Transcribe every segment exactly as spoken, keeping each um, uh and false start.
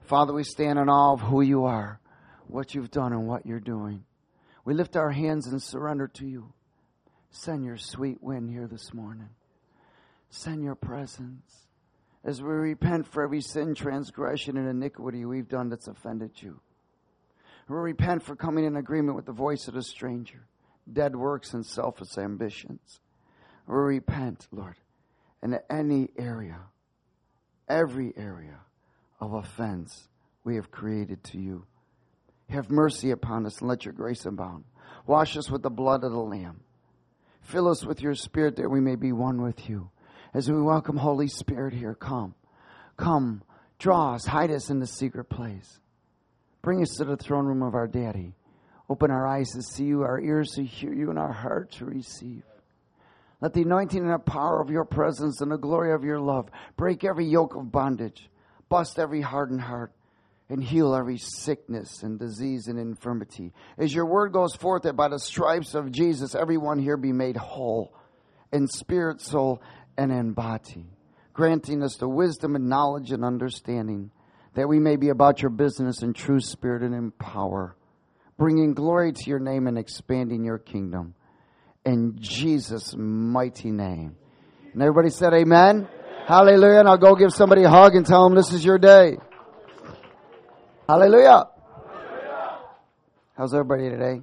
Father, we stand in awe of who you are, what you've done and what you're doing. We lift our hands and surrender to you. Send your sweet wind here this morning. Send your presence. As we repent for every sin, transgression, and iniquity we've done that's offended you. We repent for coming in agreement with the voice of the stranger, dead works and selfish ambitions. We repent, Lord, in any area, every area of offense we have created to you. Have mercy upon us and let your grace abound. Wash us with the blood of the Lamb. Fill us with your Spirit that we may be one with you. As we welcome Holy Spirit here, come. Come, draw us, hide us in the secret place. Bring us to the throne room of our Daddy. Open our eyes to see you, our ears to hear you, and our heart to receive. Let the anointing and the power of your presence and the glory of your love break every yoke of bondage, bust every hardened heart, and heal every sickness and disease and infirmity. As your word goes forth, that by the stripes of Jesus, everyone here be made whole in spirit, soul, and in body, granting us the wisdom and knowledge and understanding that we may be about your business in true spirit and in power, bringing glory to your name and expanding your kingdom. In Jesus' mighty name. And everybody said amen? Amen. Hallelujah. And I'll go give somebody a hug and tell them this is your day. Hallelujah. Hallelujah. How's everybody today?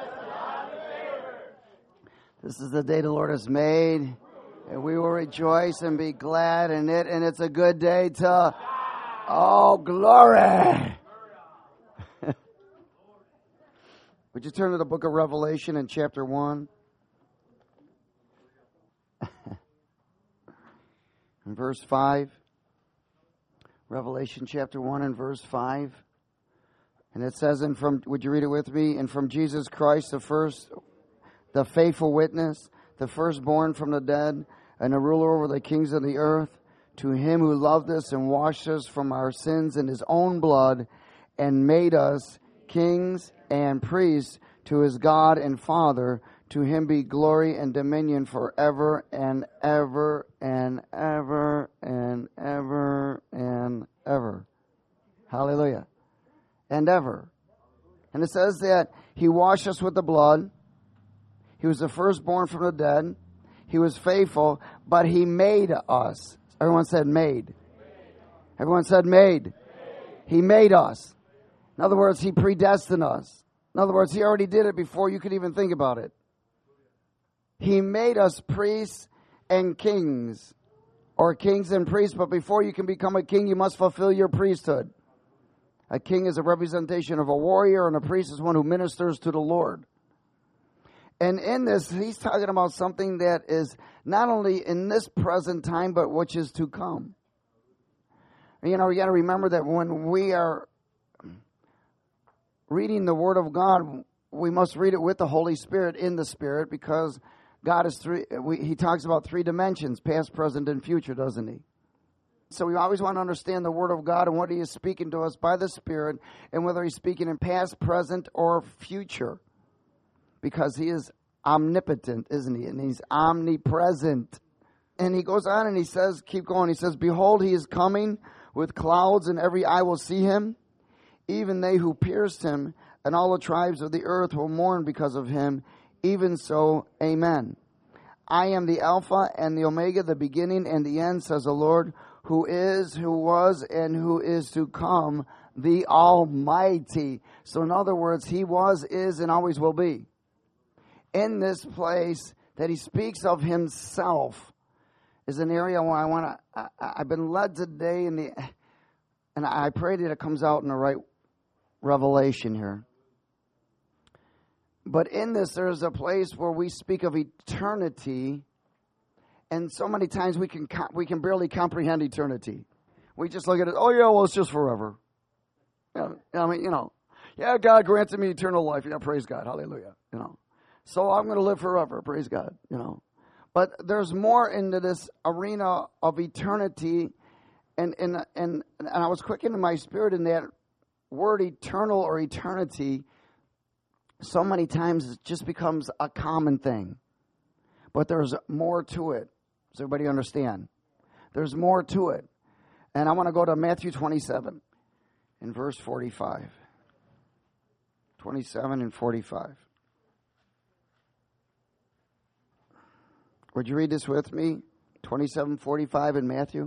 This is the day the Lord has made, and we will rejoice and be glad in it. And it's a good day to, oh, glory. Would you turn to the book of Revelation in chapter one? In verse five. Revelation chapter one and verse five. And it says, and from, would you read it with me? And from Jesus Christ, the first, the faithful witness, the firstborn from the dead, and the ruler over the kings of the earth, to him who loved us and washed us from our sins in his own blood, and made us kings and priests to his God and Father. To him be glory and dominion forever and ever and ever and ever and ever. Hallelujah. And ever. And it says that he washed us with the blood. He was the firstborn from the dead. He was faithful, but he made us. Everyone said made. Everyone said made. He made us. In other words, he predestined us. In other words, he already did it before you could even think about it. He made us priests and kings, or kings and priests, but before you can become a king, you must fulfill your priesthood. A king is a representation of a warrior, and a priest is one who ministers to the Lord. And in this, he's talking about something that is not only in this present time, but which is to come. And, you know, you got to remember that when we are reading the Word of God, we must read it with the Holy Spirit, in the Spirit, because God is three. We, he talks about three dimensions, past, present, and future, doesn't he? So we always want to understand the Word of God and what he is speaking to us by the Spirit, and whether he's speaking in past, present, or future. Because he is omnipotent, isn't he? And he's omnipresent. And he goes on and he says, keep going, he says, behold, he is coming with clouds, and every eye will see him, even they who pierced him, and all the tribes of the earth will mourn because of him. Even so, amen. I am the Alpha and the Omega, the beginning and the end, says the Lord, who is, who was, and who is to come, the Almighty. So in other words, he was, is, and always will be. In this place that he speaks of himself is an area where I want to, I've been led today in the, and I pray that it comes out in the right revelation here. But in this, there's a place where we speak of eternity, and so many times we can we can barely comprehend eternity. We just look at it, oh yeah, well, it's just forever. Yeah, I mean, you know, yeah, God granted me eternal life. Yeah, praise God, hallelujah, you know. So I'm going to live forever, praise God, you know. But there's more into this arena of eternity, and and and, and I was quickened in my spirit in that word eternal or eternity. So many times it just becomes a common thing. But there's more to it. Does everybody understand? There's more to it. And I want to go to Matthew twenty-seven. in verse forty-five. twenty-seven and forty-five. Would you read this with me? twenty-seven forty-five in Matthew.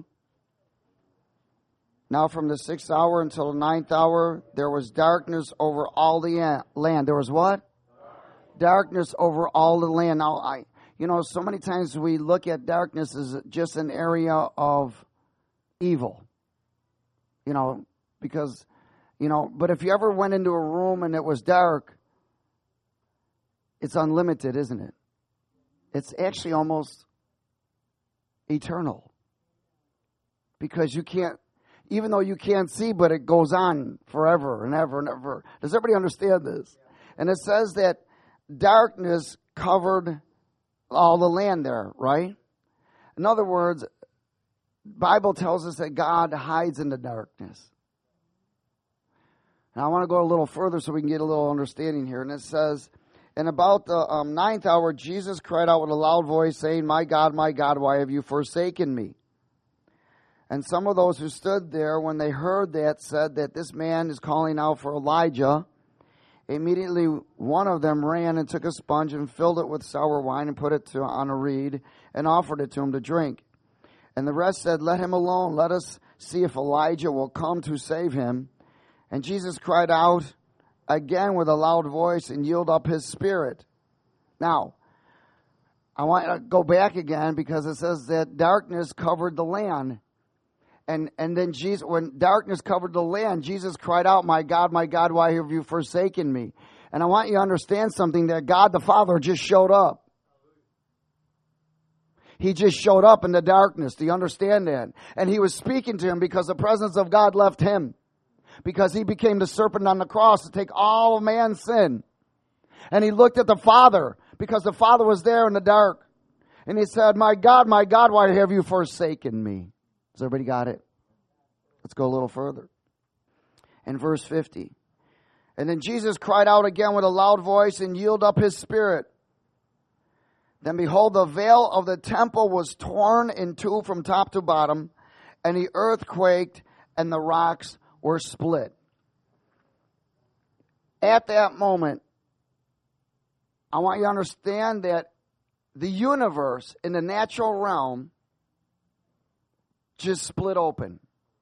Now from the sixth hour until the ninth hour, there was darkness over all the land. There was what? Darkness over all the land. Now, I, you know, so many times we look at darkness as just an area of evil. You know, because, you know, but if you ever went into a room and it was dark, it's unlimited, isn't it? It's actually almost eternal. Because you can't, even though you can't see, but it goes on forever and ever and ever. Does everybody understand this? And it says that darkness covered all the land there, right? In other words, the Bible tells us that God hides in the darkness. Now I want to go a little further so we can get a little understanding here. And it says, and about the um, ninth hour, Jesus cried out with a loud voice, saying, "My God, my God, why have you forsaken me?" And some of those who stood there, when they heard that, said that this man is calling out for Elijah. Immediately one of them ran and took a sponge and filled it with sour wine and put it to, on a reed and offered it to him to drink. And the rest said, "Let him alone. Let us see if Elijah will come to save him." And Jesus cried out again with a loud voice and yielded up his spirit. Now, I want to go back again because it says that darkness covered the land. And and then Jesus, when darkness covered the land, Jesus cried out, "My God, my God, why have you forsaken me?" And I want you to understand something, that God the Father just showed up. He just showed up in the darkness. Do you understand that? And he was speaking to him because the presence of God left him. Because he became the serpent on the cross to take all of man's sin. And he looked at the Father because the Father was there in the dark. And he said, "My God, my God, why have you forsaken me?" Has everybody got it? Let's go a little further. In verse fifty. And then Jesus cried out again with a loud voice and yielded up his spirit. Then behold, the veil of the temple was torn in two from top to bottom, and the earth quaked, and the rocks were split. At that moment, I want you to understand that the universe in the natural realm just split open.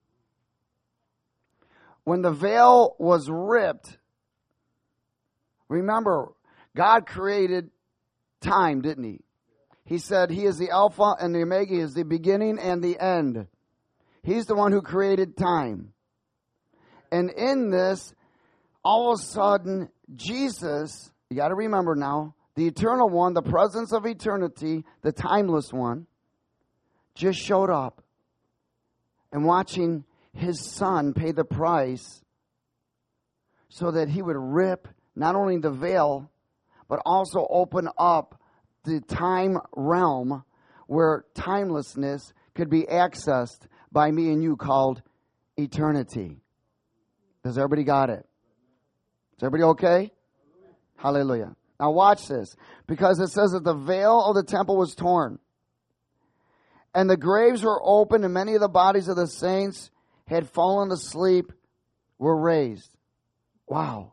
When the veil was ripped, remember, God created time, didn't he? He said he is the Alpha and the Omega, he is the beginning and the end. He's the one who created time. And in this, all of a sudden, Jesus, you got to remember now, the eternal one, the presence of eternity, the timeless one, just showed up. And watching his son pay the price so that he would rip not only the veil, but also open up the time realm where timelessness could be accessed by me and you, called eternity. Does everybody got it? Is everybody okay? Hallelujah. Now watch this, because it says that the veil of the temple was torn, and the graves were open, and many of the bodies of the saints had fallen asleep were raised. Wow.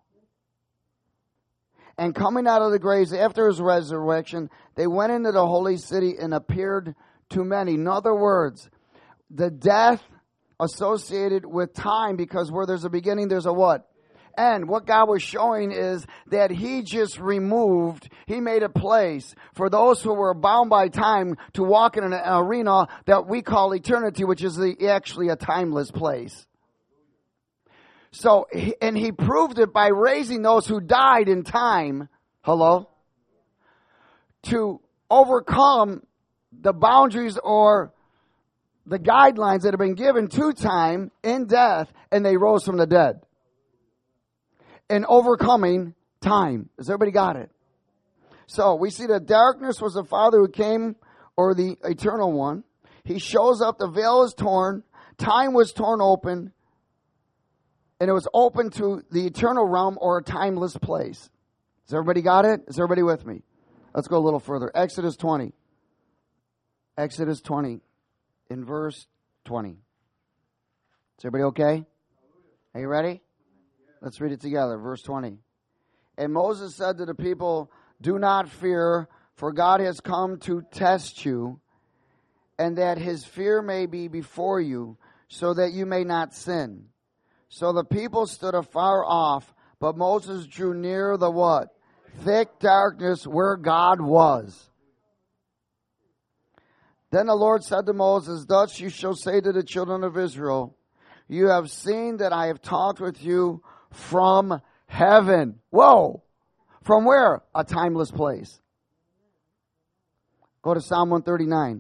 And coming out of the graves after his resurrection, they went into the holy city and appeared to many. In other words, the death associated with time, because where there's a beginning, there's a what? And what God was showing is that he just removed, he made a place for those who were bound by time to walk in an arena that we call eternity, which is the, actually a timeless place. So, and he proved it by raising those who died in time, hello, to overcome the boundaries or the guidelines that have been given to time in death, and they rose from the dead. And overcoming time. Has everybody got it? So we see that darkness was the Father who came, or the eternal one. He shows up, the veil is torn, time was torn open, and it was open to the eternal realm, or a timeless place. Has everybody got it? Is everybody with me? Let's go a little further. Exodus twenty. Exodus twenty in verse twenty. Is everybody okay? Are you ready? Let's read it together. Verse twenty. And Moses said to the people, do not fear, for God has come to test you, and that his fear may be before you, so that you may not sin. So the people stood afar off, but Moses drew near the what? Thick darkness where God was. Then the Lord said to Moses, thus you shall say to the children of Israel, you have seen that I have talked with you from heaven. Whoa! From where? A timeless place. Go to Psalm one thirty-nine.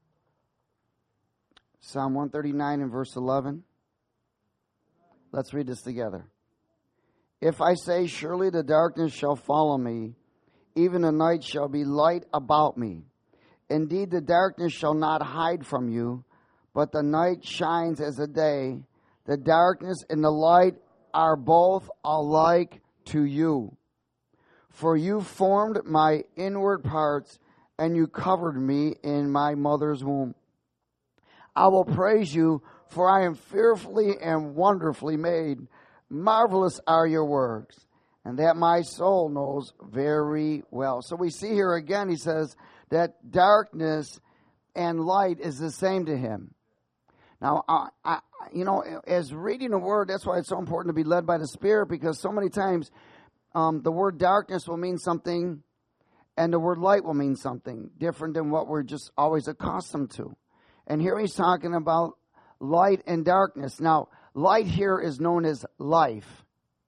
Psalm one thirty-nine and verse eleven. Let's read this together. If I say, surely the darkness shall follow me, even the night shall be light about me. Indeed, the darkness shall not hide from you, but the night shines as a day. The darkness and the light are both alike to you. For you formed my inward parts, and you covered me in my mother's womb. I will praise you, for I am fearfully and wonderfully made. Marvelous are your works, and that my soul knows very well. So we see here again, he says that darkness and light is the same to him. Now, I, I, you know, as reading the word, that's why it's so important to be led by the Spirit, because so many times um, the word darkness will mean something, and the word light will mean something different than what we're just always accustomed to. And here he's talking about light and darkness. Now, light here is known as life.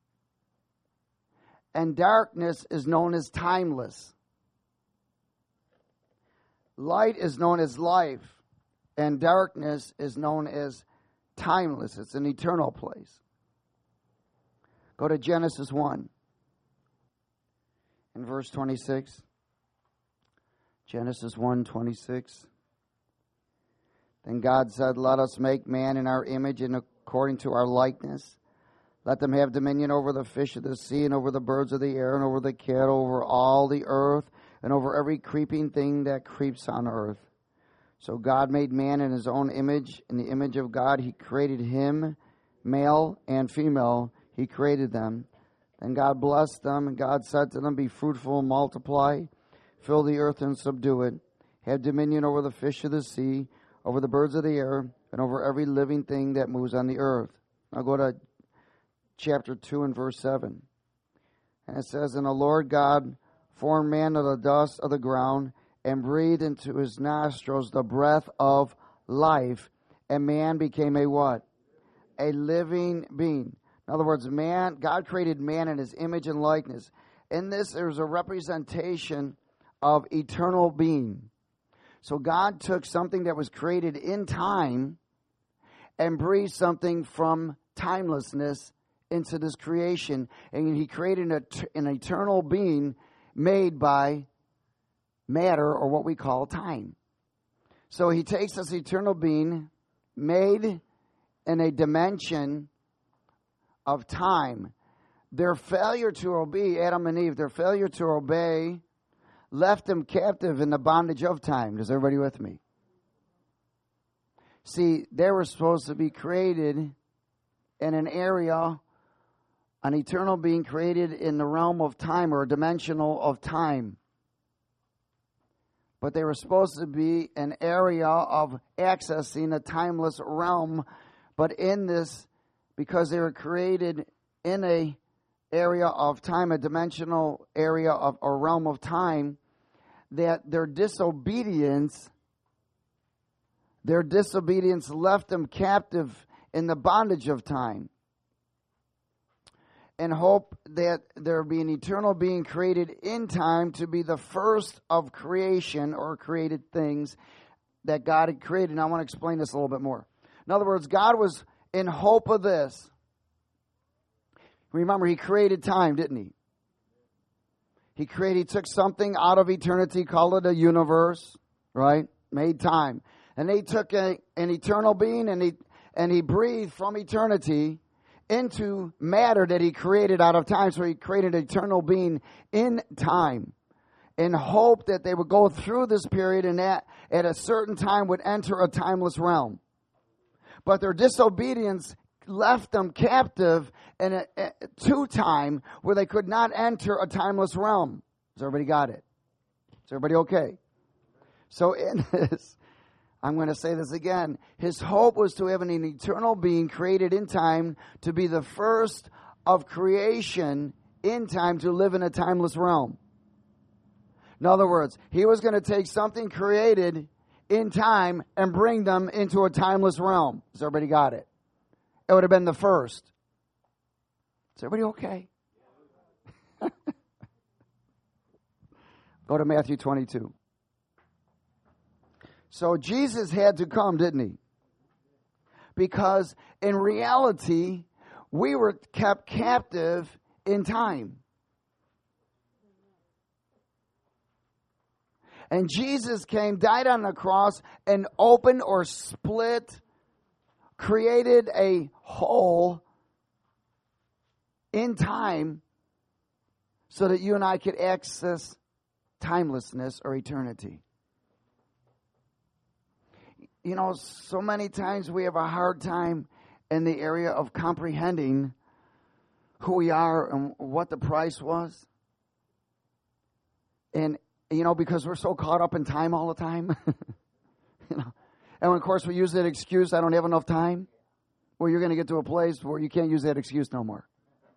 And darkness is known as timeless. Light is known as life. And darkness is known as timeless. It's an eternal place. Go to Genesis one. In verse twenty-six. Genesis one twenty-six. Then God said, let us make man in our image and according to our likeness. Let them have dominion over the fish of the sea and over the birds of the air and over the cattle, over all the earth and over every creeping thing that creeps on earth. So God made man in his own image. In the image of God he created him, male and female. He created them. Then God blessed them, and God said to them, be fruitful and multiply, fill the earth and subdue it. Have dominion over the fish of the sea, over the birds of the air, and over every living thing that moves on the earth. Now go to chapter two and verse seven. And it says, and the Lord God formed man of the dust of the ground, and breathed into his nostrils the breath of life, and man became a what? A living being. In other words, man, God created man in his image and likeness. In this, there's a representation of eternal being. So God took something that was created in time and breathed something from timelessness into this creation. And he created a, an eternal being made by matter, or what we call time. So he takes this eternal being made in a dimension of time. Their failure to obey, Adam and Eve, their failure to obey left them captive in the bondage of time. Is everybody with me? See, they were supposed to be created in an area, an eternal being created in the realm of time, or a dimensional of time. But they were supposed to be an area of accessing a timeless realm. But in this, because they were created in a area of time, a dimensional area of a realm of time, that their disobedience, their disobedience left them captive in the bondage of time. And hope that there be an eternal being created in time to be the first of creation or created things that God had created. And I want to explain this a little bit more. In other words, God was in hope of this. Remember, he created time, didn't he? He created, he took something out of eternity, called it a universe, right? Made time. And he took a, an eternal being and he, and he breathed from eternity into matter that he created out of time. So he created an eternal being in time, in hope that they would go through this period and that at a certain time would enter a timeless realm. But their disobedience left them captive in a, a, to time where they could not enter a timeless realm. Has everybody got it? Is everybody okay? So in this, I'm going to say this again. His hope was to have an eternal being created in time to be the first of creation in time to live in a timeless realm. In other words, he was going to take something created in time and bring them into a timeless realm. Has everybody got it? It would have been the first. Is everybody okay? Go to Matthew twenty-two. So Jesus had to come, didn't he? Because in reality, we were kept captive in time. And Jesus came, died on the cross, and opened or split, created a hole in time so that you and I could access timelessness or eternity. You know, so many times we have a hard time in the area of comprehending who we are and what the price was. And, you know, because we're so caught up in time all the time. You know, and of course we use that excuse, I don't have enough time. Well, you're going to get to a place where you can't use that excuse no more.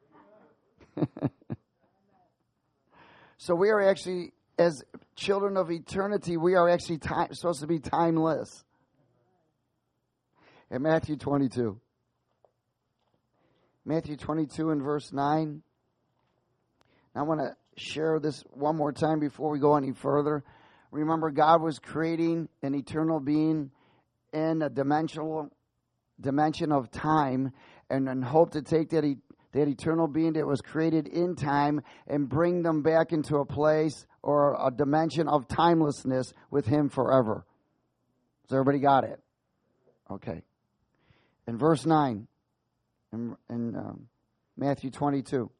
So we are actually, as children of eternity, we are actually time, supposed to be timeless. In Matthew twenty-two. Matthew twenty-two and verse nine. I want to share this one more time before we go any further. Remember, God was creating an eternal being in a dimensional dimension of time, and then hope to take that, e- that eternal being that was created in time and bring them back into a place or a dimension of timelessness with Him forever. So everybody got it? Okay. In verse nine, in, in um, Matthew twenty-two.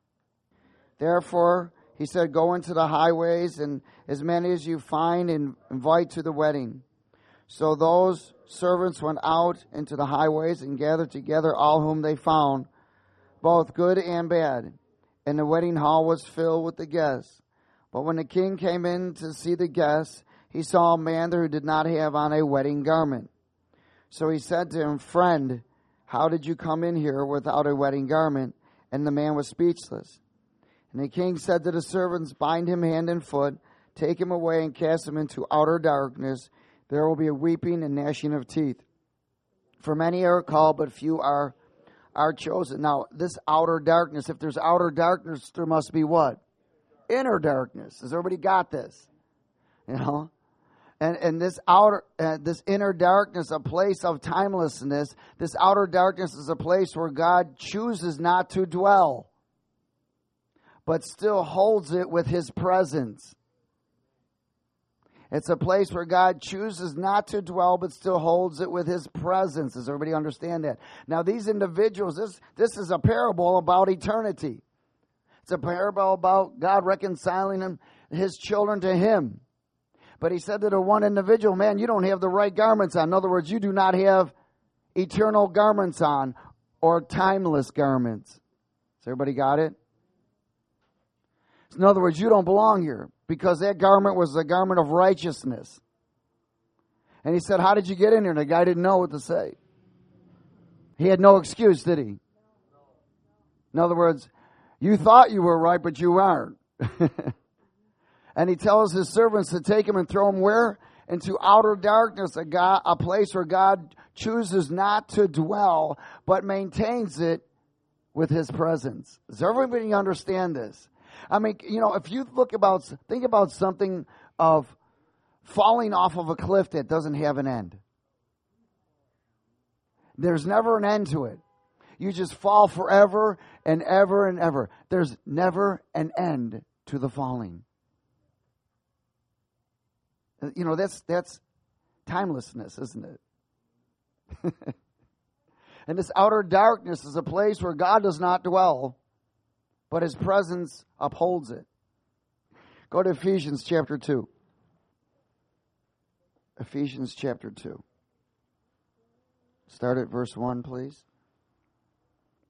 Therefore, he said, go into the highways, and as many as you find, and invite to the wedding. So those servants went out into the highways and gathered together all whom they found, both good and bad. And the wedding hall was filled with the guests. But when the king came in to see the guests, he saw a man there who did not have on a wedding garment. So he said to him, friend, how did you come in here without a wedding garment? And the man was speechless. And the king said to the servants, bind him hand and foot, take him away and cast him into outer darkness. There will be a weeping and gnashing of teeth. For many are called, but few are, are chosen. Now, this outer darkness, if there's outer darkness, there must be what? Inner darkness. Has everybody got this? You know? And, and this outer, uh, this inner darkness, a place of timelessness, this outer darkness is a place where God chooses not to dwell, but still holds it with His presence. It's a place where God chooses not to dwell, but still holds it with His presence. Does everybody understand that? Now, these individuals, this, this is a parable about eternity. It's a parable about God reconciling him, His children to Him. But He said to the one individual, man, you don't have the right garments on. In other words, you do not have eternal garments on or timeless garments. Has everybody got it? In other words, you don't belong here because that garment was the garment of righteousness. And he said, how did you get in here? And the guy didn't know what to say. He had no excuse, did he? In other words, you thought you were right, but you aren't. And he tells his servants to take him and throw him where? Into outer darkness, a, God, a place where God chooses not to dwell, but maintains it with His presence. Does everybody understand this? I mean, you know, if you look about, think about something of falling off of a cliff that doesn't have an end. There's never an end to it. You just fall forever and ever and ever. There's never an end to the falling. You know, that's that's timelessness, isn't it? And this outer darkness is a place where God does not dwell, but His presence upholds it. Go to Ephesians chapter two. Ephesians chapter two. Start at verse one, please.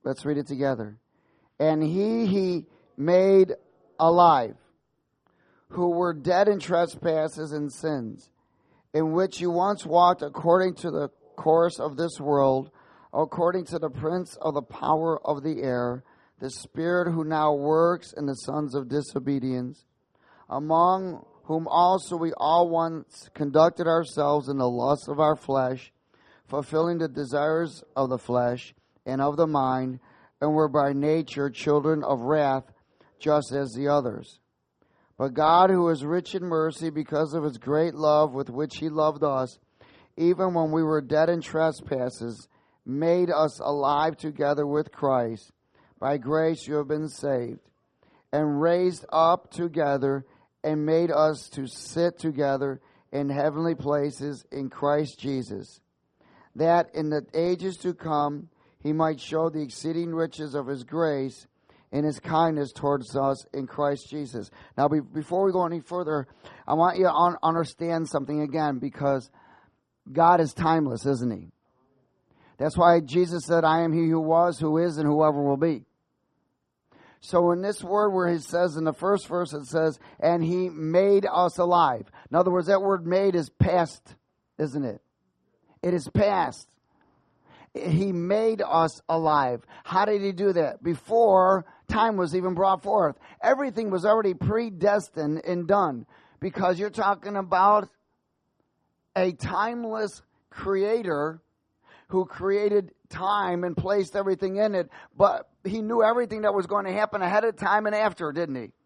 Let's read it together. And he he made alive, who were dead in trespasses and sins, in which you once walked according to the course of this world, according to the prince of the power of the air, the spirit who now works in the sons of disobedience, among whom also we all once conducted ourselves in the lusts of our flesh, fulfilling the desires of the flesh and of the mind, and were by nature children of wrath, just as the others. But God, who is rich in mercy, because of his great love with which he loved us, even when we were dead in trespasses, made us alive together with Christ. By grace you have been saved, and raised up together, and made us to sit together in heavenly places in Christ Jesus, that in the ages to come he might show the exceeding riches of his grace and his kindness towards us in Christ Jesus. Now, be, before we go any further, I want you to un- understand something again, because God is timeless, isn't he? That's why Jesus said, I am he who was, who is, and whoever will be. So in this word where he says in the first verse, it says, and he made us alive. In other words, that word made is past, isn't it? It is past. He made us alive. How did he do that? Before time was even brought forth. Everything was already predestined and done, because you're talking about a timeless creator who created time and placed everything in it, but he knew everything that was going to happen ahead of time and after, didn't he? Amen.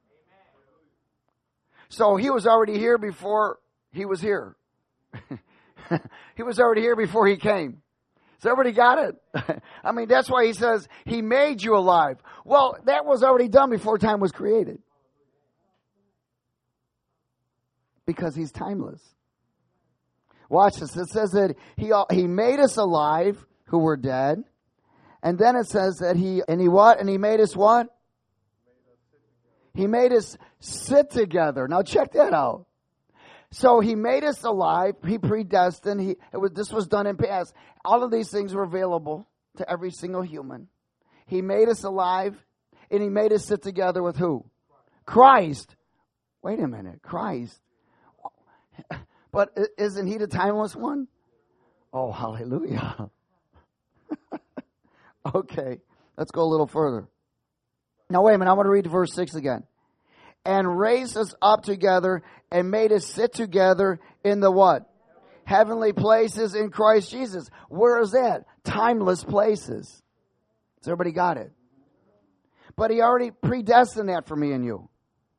So he was already here before he was here. He was already here before he came. So everybody got it? I mean, that's why he says he made you alive. Well, that was already done before time was created, because he's timeless. Watch this. It says that he he made us alive who were dead. And then it says that he, and he what? And he made us what? He made us sit together. Now check that out. So he made us alive. He predestined. He, it was, this was done in past. All of these things were available to every single human. He made us alive, and he made us sit together with who? Christ. Wait a minute. Christ. But isn't he the timeless one? Oh, hallelujah. Okay, let's go a little further. Now, wait a minute. I want to read verse six again. And raised us up together and made us sit together in the what? Heavenly places in Christ Jesus. Where is that? Timeless places. Has everybody got it? But he already predestined that for me and you.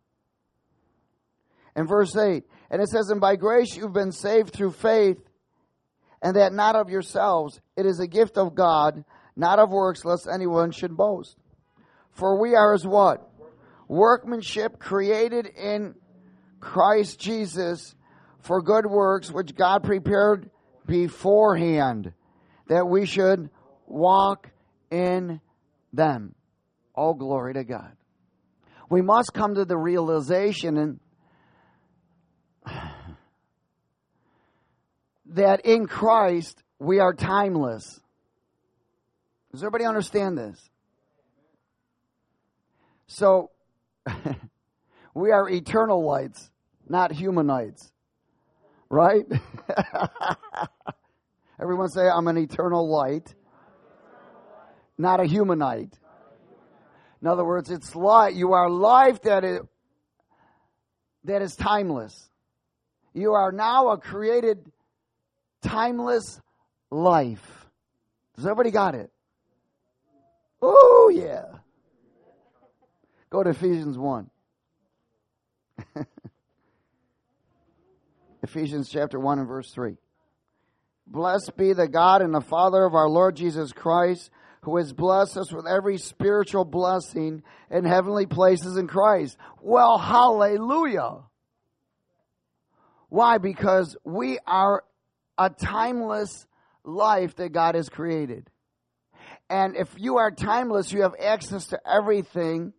In verse eight, and it says, and by grace you've been saved through faith, and that not of yourselves. It is a gift of God, not of works, lest anyone should boast. For we are as what? Workmanship, created in Christ Jesus for good works, which God prepared beforehand, that we should walk in them. All glory to God. We must come to the realization and that in Christ we are timeless. Does everybody understand this? So, we are eternal lights, not humanites. Right? Everyone say, I'm an eternal light, not a humanite. In other words, it's light. You are life that is, that is timeless. You are now a created, timeless life. Does everybody got it? Oh, yeah. Go to Ephesians one. Ephesians chapter one and verse three. Blessed be the God and the Father of our Lord Jesus Christ, who has blessed us with every spiritual blessing in heavenly places in Christ. Well, hallelujah. Why? Because we are a timeless life that God has created. And if you are timeless, you have access to everything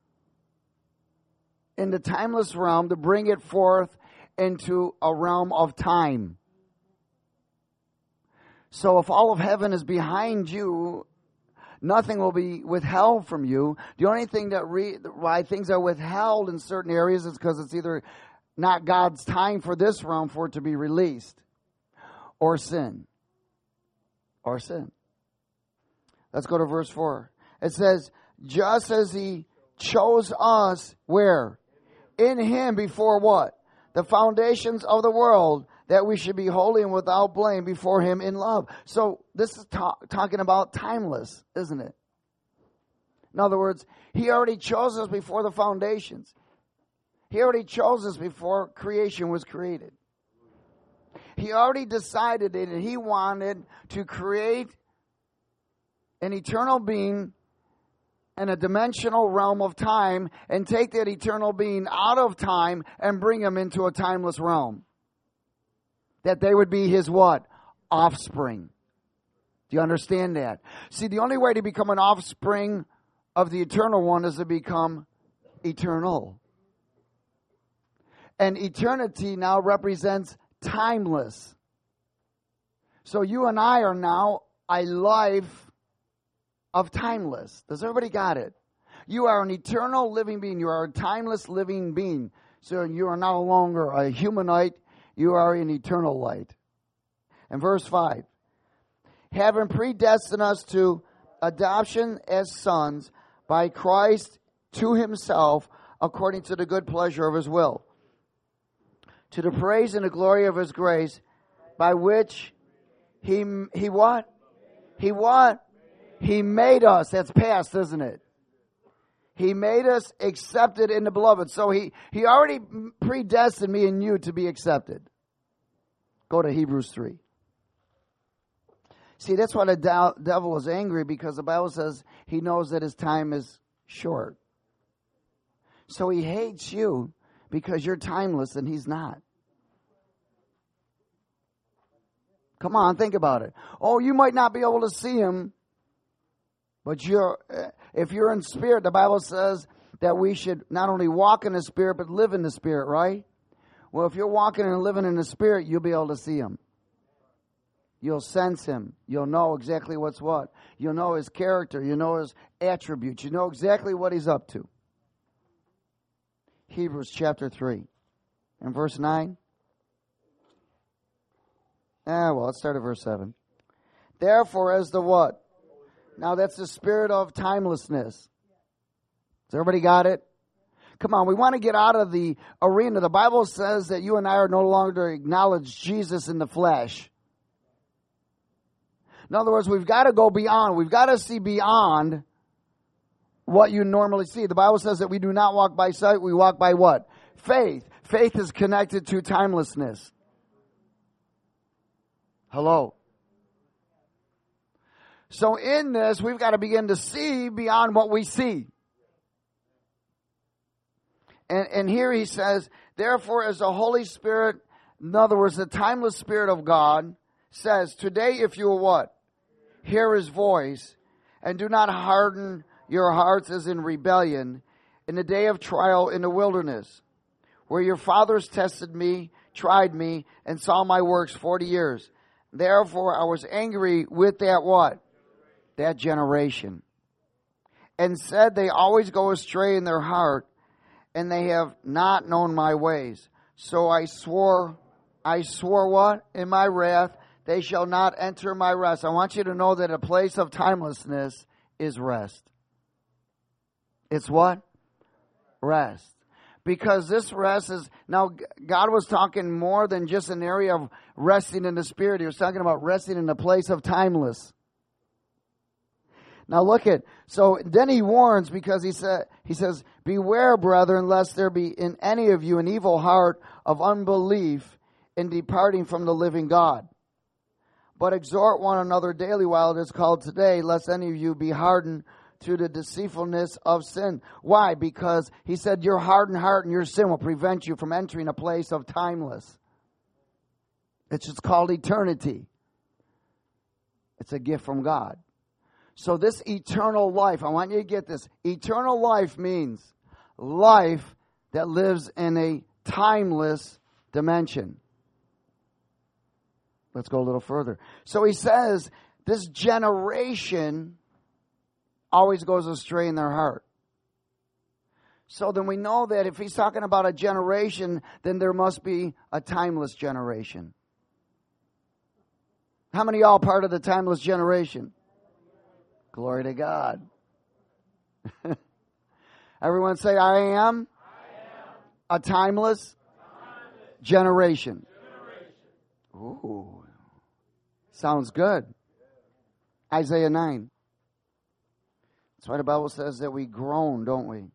in the timeless realm to bring it forth into a realm of time. So if all of heaven is behind you, Nothing will be withheld from you. The only thing that re, why things are withheld in certain areas is because it's either not God's time for this realm for it to be released, or sin. Or sin. Let's go to verse four. It says, just as he chose us, where? In him before what? The foundations of the world, that we should be holy and without blame before him in love. So this is ta- talking about timeless, isn't it? In other words, he already chose us before the foundations. He already chose us before creation was created. He already decided that he wanted to create an eternal being in a dimensional realm of time and take that eternal being out of time and bring him into a timeless realm. That they would be his what? Offspring. Do you understand that? See, the only way to become an offspring of the eternal one is to become eternal. And eternity now represents timeless. So you and I are now a life of timeless. Does everybody got it? You are an eternal living being. You are a timeless living being. So you are no longer a humanoid. You are an eternal light. And verse five. Having predestined us to adoption as sons by Christ to himself, according to the good pleasure of his will, to the praise and the glory of his grace, by which he, he what? He what? He made us. That's past, isn't it? He made us accepted in the beloved. So he, he already predestined me and you to be accepted. Go to Hebrews three. See, that's why the de- devil is angry, because the Bible says he knows that his time is short. So he hates you because you're timeless and he's not. Come on, think about it. Oh, you might not be able to see him, but you're, if you're in spirit, the Bible says that we should not only walk in the spirit, but live in the spirit, right? Well, if you're walking and living in the spirit, you'll be able to see him. You'll sense him. You'll know exactly what's what. You'll know his character. You know his attributes. You know exactly what he's up to. Hebrews chapter three and verse nine. Ah, well, let's start at verse seven. Therefore, as the what? Now that's the spirit of timelessness. Has everybody got it? Come on, we want to get out of the arena. The Bible says that you and I are no longer to acknowledge Jesus in the flesh. In other words, we've got to go beyond. We've got to see beyond what you normally see. The Bible says that we do not walk by sight, we walk by what? Faith. Faith is connected to timelessness. Hello. So in this, we've got to begin to see beyond what we see. And, and here he says, therefore, as the Holy Spirit, in other words, the timeless Spirit of God, says, today if you will what? Hear his voice, and do not harden your hearts as in rebellion, in the day of trial in the wilderness, where your fathers tested me, tried me, and saw my works forty years. Therefore I was angry with that what? That generation. And said, they always go astray in their heart, and they have not known my ways. So I swore, I swore what? In my wrath, they shall not enter my rest. I want you to know that a place of timelessness is rest. It's what? Rest. Because this rest is, now God was talking more than just an area of resting in the Spirit. He was talking about resting in the place of timeless. Now look at, so then he warns, because he said, he says, beware, brethren, lest there be in any of you an evil heart of unbelief in departing from the living God. But exhort one another daily while it is called today, lest any of you be hardened through the deceitfulness of sin. Why? Because he said your hardened heart and your sin will prevent you from entering a place of timeless. It's just called eternity. It's a gift from God. So this eternal life, I want you to get this. Eternal life means life that lives in a timeless dimension. Let's go a little further. So he says, this generation always goes astray in their heart. So then we know that if he's talking about a generation, then there must be a timeless generation. How many of y'all part of the timeless generation? Glory to God. Everyone say, I am, I am a timeless, timeless generation. generation. Ooh, sounds good. Isaiah nine. That's why the Bible says that we groan, don't we?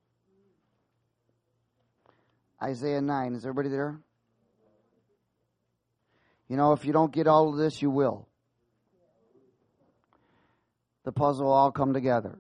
Isaiah nine. Is everybody there? You know, if you don't get all of this, you will. The puzzle will all come together.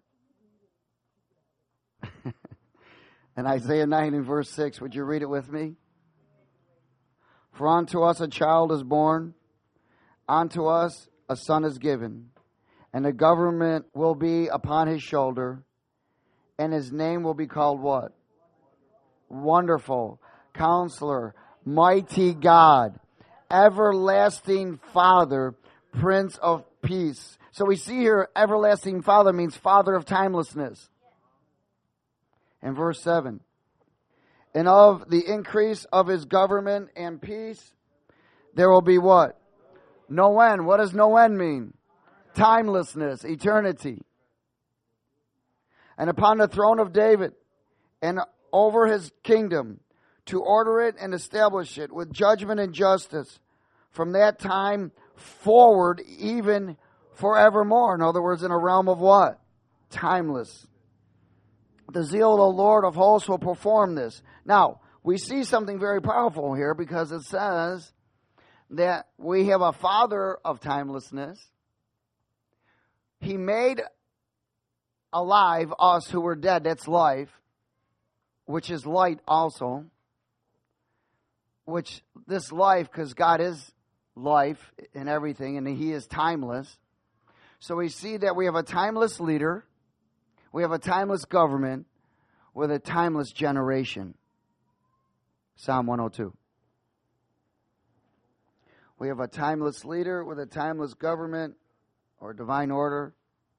And Isaiah nine and verse six, would you read it with me? For unto us a child is born, unto us a son is given, and the government will be upon his shoulder, and his name will be called what? Wonderful, Counselor, Mighty God, Everlasting Father, Prince of Peace. So we see here, Everlasting Father means Father of timelessness. In verse seven, and of the increase of his government and peace, there will be what? No end. What does no end mean? Timelessness, eternity. And upon the throne of David and over his kingdom, to order it and establish it with judgment and justice from that time forward, even forevermore. In other words, in a realm of what? Timeless. The zeal of the Lord of hosts will perform this. Now, we see something very powerful here because it says that we have a Father of timelessness. He made alive us who were dead. That's life. Which is light also. Which this life, because God is life and everything, and He is timeless. So we see that we have a timeless leader. We have a timeless government with a timeless generation. Psalm one oh two. We have a timeless leader with a timeless government or divine order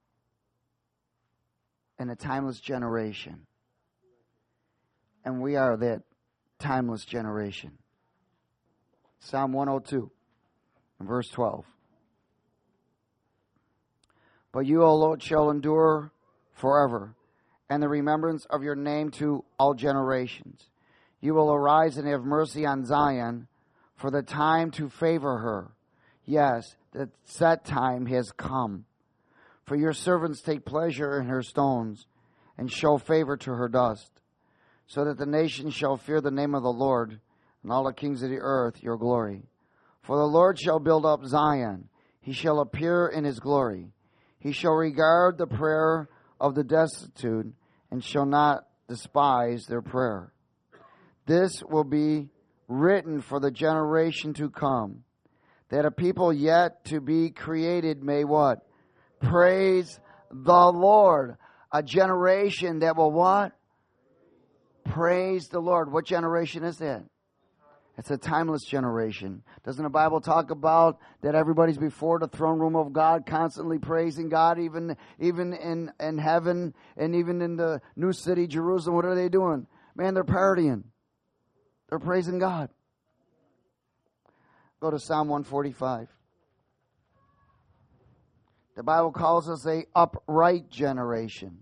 and a timeless generation. And we are that timeless generation. Psalm one oh two, verse twelve. But you, O Lord, shall endure forever, and the remembrance of your name to all generations. You will arise and have mercy on Zion, for the time to favor her. Yes, the set time has come. For your servants take pleasure in her stones, and show favor to her dust, so that the nations shall fear the name of the Lord, and all the kings of the earth your glory. For the Lord shall build up Zion. He shall appear in his glory. He shall regard the prayer of the destitute, and shall not despise their prayer. This will be written for the generation to come, that a people yet to be created may what? Praise the Lord. A generation that will what? Praise the Lord. What generation is that? It's a timeless generation. Doesn't the Bible talk about that everybody's before the throne room of God, constantly praising God, even even in, in heaven and even in the new city, Jerusalem? What are they doing? Man, they're partying. They're praising God. Go to Psalm one forty-five. The Bible calls us a upright generation.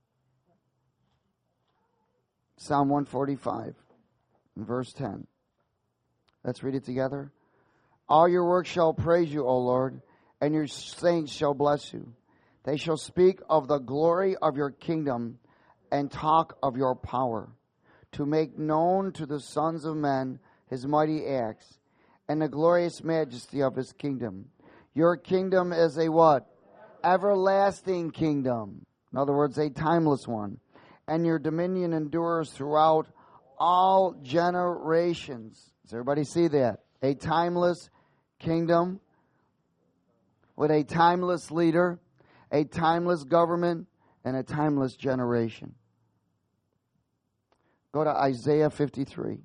Psalm one forty-five, verse ten. Let's read it together. All your works shall praise you, O Lord, and your saints shall bless you. They shall speak of the glory of your kingdom and talk of your power, to make known to the sons of men his mighty acts and the glorious majesty of his kingdom. Your kingdom is a what? Everlasting kingdom. In other words, a timeless one. And your dominion endures throughout all generations. Does everybody see that? A timeless kingdom with a timeless leader, a timeless government, and a timeless generation. Go to Isaiah fifty-three.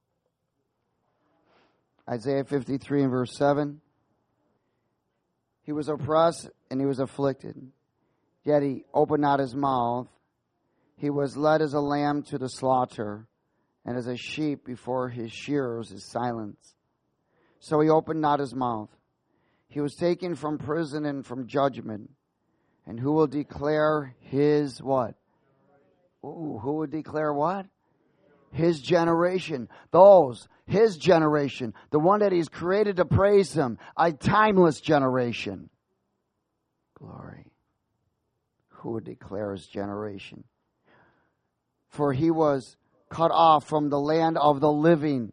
Isaiah fifty-three and verse seven. He was oppressed and he was afflicted, yet he opened not his mouth. He was led as a lamb to the slaughter, and as a sheep before his shearers is silent. So he opened not his mouth. He was taken from prison and from judgment. And who will declare his what? Ooh, who will declare what? His generation. Those, his generation. The one that he's created to praise him. A timeless generation. Glory. Who would declare his generation? For he was cut off from the land of the living.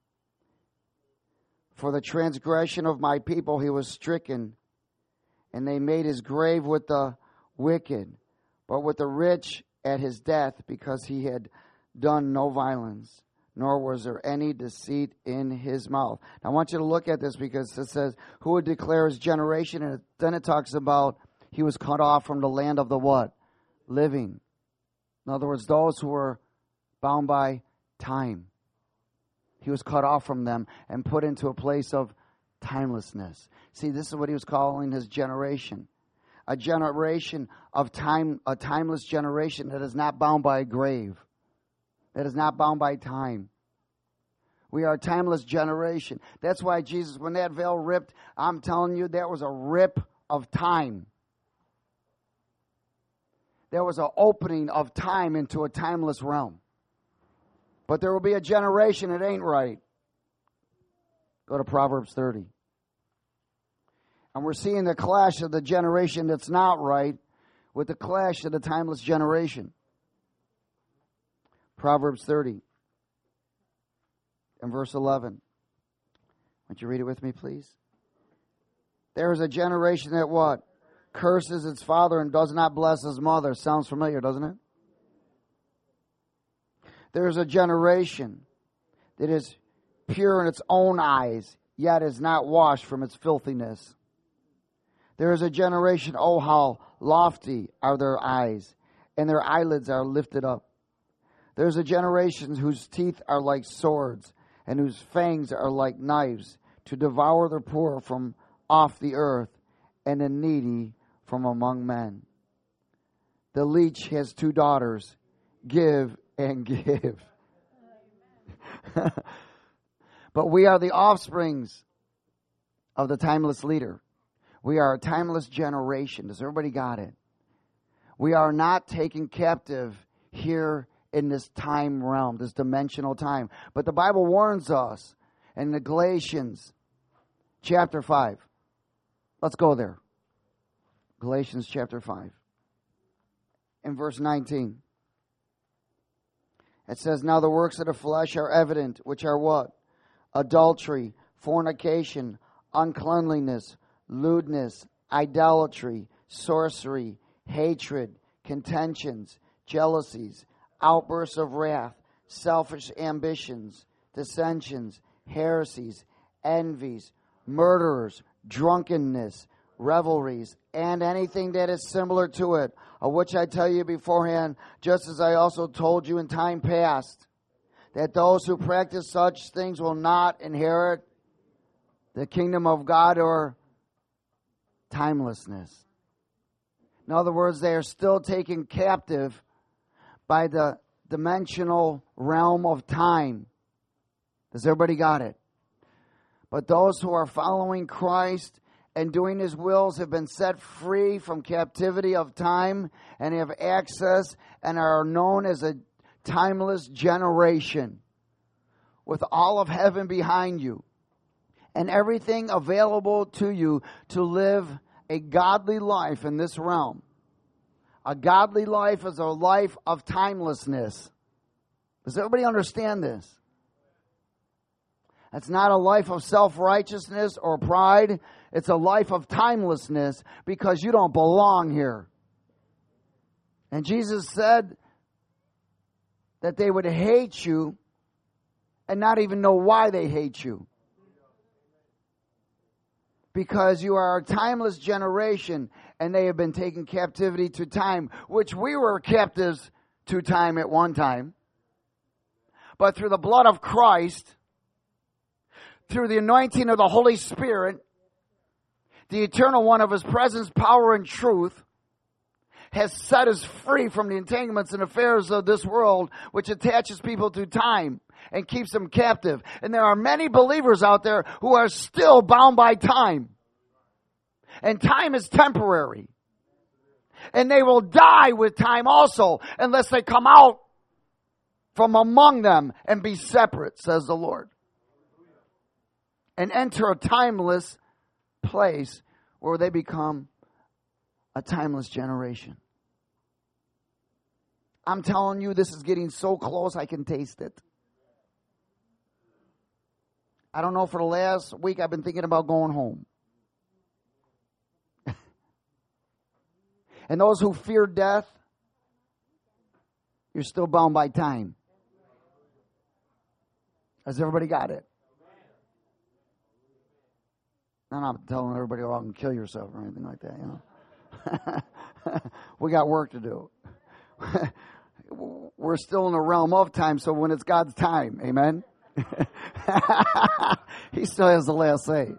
For the transgression of my people he was stricken. And they made his grave with the wicked, but with the rich at his death, because he had done no violence, nor was there any deceit in his mouth. Now, I want you to look at this, because it says, who would declare his generation? And then it talks about he was cut off from the land of the what? Living. In other words, those who were bound by time. He was cut off from them and put into a place of timelessness. See, this is what he was calling his generation. A generation of time, a timeless generation that is not bound by a grave. That is not bound by time. We are a timeless generation. That's why Jesus, when that veil ripped, I'm telling you, that was a rip of time. There was an opening of time into a timeless realm. But there will be a generation that ain't right. Go to Proverbs thirty. And we're seeing the clash of the generation that's not right with the clash of the timeless generation. Proverbs thirty and verse eleven. Won't you read it with me, please? There is a generation that what? Curses its father and does not bless his mother. Sounds familiar, doesn't it? There is a generation that is pure in its own eyes, yet is not washed from its filthiness. There is a generation, oh, how lofty are their eyes, and their eyelids are lifted up. There is a generation whose teeth are like swords, and whose fangs are like knives, to devour the poor from off the earth, and the needy from among men. The leech has two daughters, give and give. But we are the offsprings of the timeless leader. We are a timeless generation. Does everybody got it? We are not taken captive here in this time realm, this dimensional time. But the Bible warns us in the Galatians chapter five. Let's go there. Galatians chapter five. In verse nineteen. It says, now the works of the flesh are evident, which are what? Adultery, fornication, uncleanliness, lewdness, idolatry, sorcery, hatred, contentions, jealousies, outbursts of wrath, selfish ambitions, dissensions, heresies, envies, murderers, drunkenness, revelries, and anything that is similar to it, of which I tell you beforehand, just as I also told you in time past, that those who practice such things will not inherit the kingdom of God or timelessness. In other words, they are still taken captive by the dimensional realm of time. Does everybody got it? But those who are following Christ and doing his wills have been set free from captivity of time and have access and are known as a timeless generation with all of heaven behind you and everything available to you to live a godly life in this realm. A godly life is a life of timelessness. Does everybody understand this? It's not a life of self-righteousness or pride. It's a life of timelessness because you don't belong here. And Jesus said that they would hate you and not even know why they hate you. Because you are a timeless generation and they have been taken captivity to time, which we were captives to time at one time. But through the blood of Christ, through the anointing of the Holy Spirit, the eternal one of his presence, power, and truth, has set us free from the entanglements and affairs of this world, which attaches people to time and keeps them captive. And there are many believers out there who are still bound by time. And time is temporary. And they will die with time also, unless they come out from among them and be separate, says the Lord. And enter a timeless place where they become a timeless generation. I'm telling you, this is getting so close I can taste it. I don't know, for the last week I've been thinking about going home. And those who fear death, you're still bound by time. Has everybody got it? I'm not telling everybody, oh, you can kill yourself or anything like that, you know. We got work to do. We're still in the realm of time, so when it's God's time, amen? He still has the last say.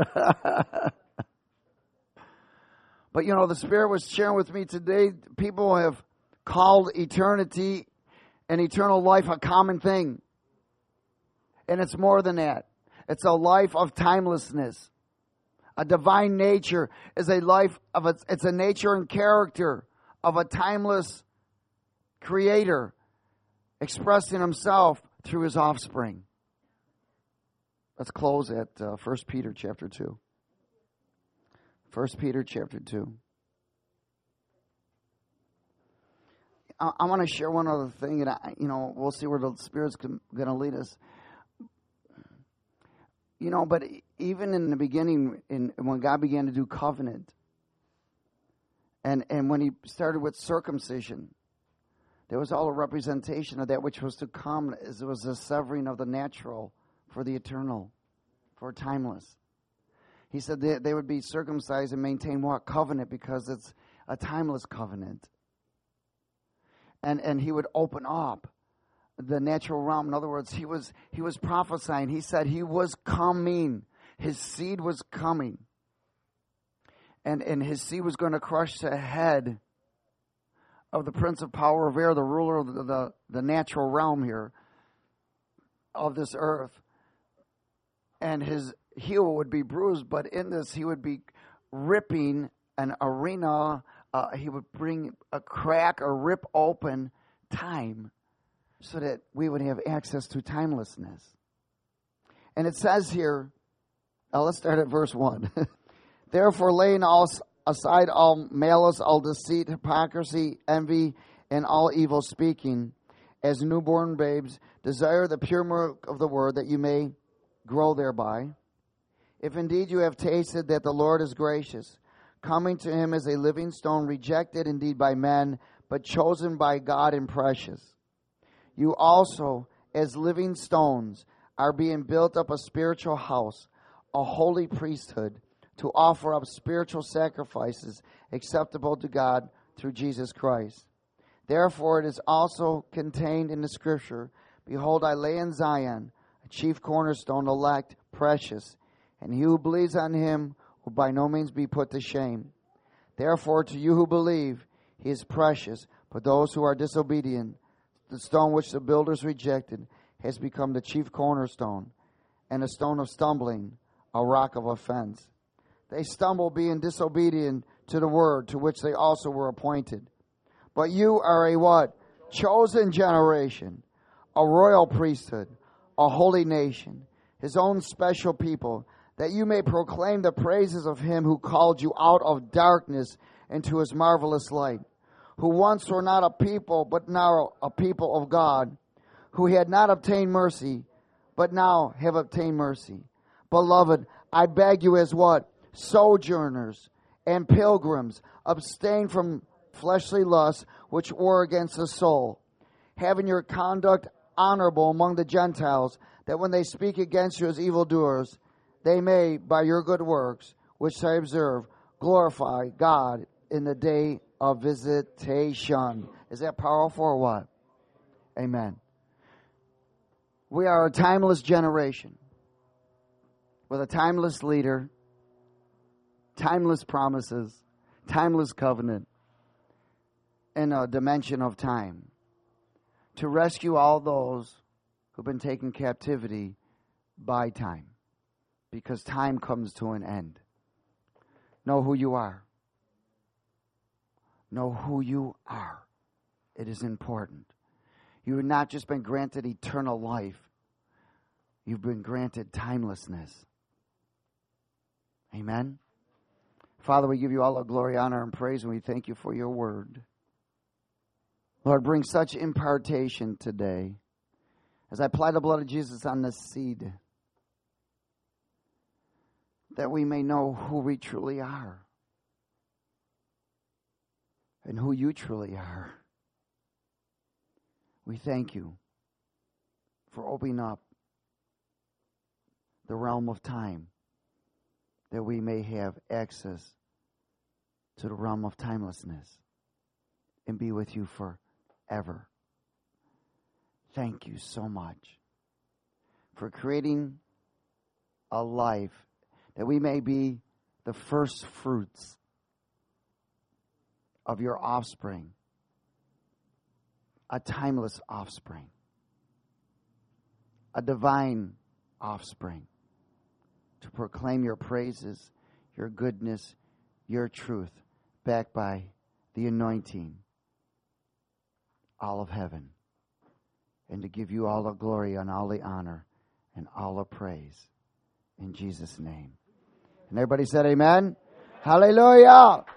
But, you know, the Spirit was sharing with me today, people have called eternity and eternal life a common thing. And it's more than that. It's a life of timelessness. A divine nature is a life of a, it's a nature and character of a timeless Creator expressing Himself through His offspring. Let's close at uh, First Peter chapter two. First Peter chapter two. I, I want to share one other thing, and I, you know, we'll see where the Spirit's going to lead us. You know, but even in the beginning, in when God began to do covenant, and and when He started with circumcision, there was all a representation of that which was to come. As it was a severing of the natural for the eternal, for timeless. He said they, they would be circumcised and maintain what? Covenant, because it's a timeless covenant. And and He would open up the natural realm. In other words, he was he was prophesying. He said He was coming. His seed was coming. And, and His seed was going to crush the head of the prince of power of air, the ruler of the, the, the natural realm here of this earth. And His heel would be bruised, but in this He would be ripping an arena. Uh, he would bring a crack or rip open time so that we would have access to timelessness. And it says here, uh, let's start at verse one. Therefore, laying all aside all malice, all deceit, hypocrisy, envy, and all evil speaking, as newborn babes, desire the pure milk of the word, that you may grow thereby. If indeed you have tasted that the Lord is gracious, coming to Him as a living stone, rejected indeed by men, but chosen by God and precious. You also, as living stones, are being built up a spiritual house, a holy priesthood, to offer up spiritual sacrifices acceptable to God through Jesus Christ. Therefore it is also contained in the Scripture, Behold, I lay in Zion a chief cornerstone, elect, precious, and he who believes on Him will by no means be put to shame. Therefore to you who believe, He is precious, but those who are disobedient, the stone which the builders rejected has become the chief cornerstone, and a stone of stumbling, a rock of offense. They stumble, being disobedient to the word to which they also were appointed. But you are a what? Chosen generation, a royal priesthood, a holy nation, His own special people, that you may proclaim the praises of Him who called you out of darkness into His marvelous light, who once were not a people, but now a people of God, who had not obtained mercy, but now have obtained mercy. Beloved, I beg you as what? Sojourners and pilgrims, abstain from fleshly lusts which war against the soul, having your conduct honorable among the Gentiles, that when they speak against you as evildoers, they may, by your good works, which they observe, glorify God in the day of visitation. Is that powerful or what? Amen. We are a timeless generation with a timeless leader, timeless promises, timeless covenant. in a dimension of time to rescue all those who've been taken captivity by time, because time comes to an end. Know who you are. Know who you are. It is important. You have not just been granted eternal life, you've been granted timelessness. Amen. Father, we give you all the glory, honor, and praise, and we thank you for your word. Lord, bring such impartation today as I apply the blood of Jesus on this seed, that we may know who we truly are and who you truly are. We thank you for opening up the realm of time, that we may have access to the realm of timelessness and be with you forever. Thank you so much for creating a life that we may be the first fruits of your offspring, a timeless offspring, a divine offspring, to proclaim your praises, your goodness, your truth, backed by the anointing, all of heaven, and to give you all the glory and all the honor and all the praise in Jesus' name. And everybody said amen? Hallelujah!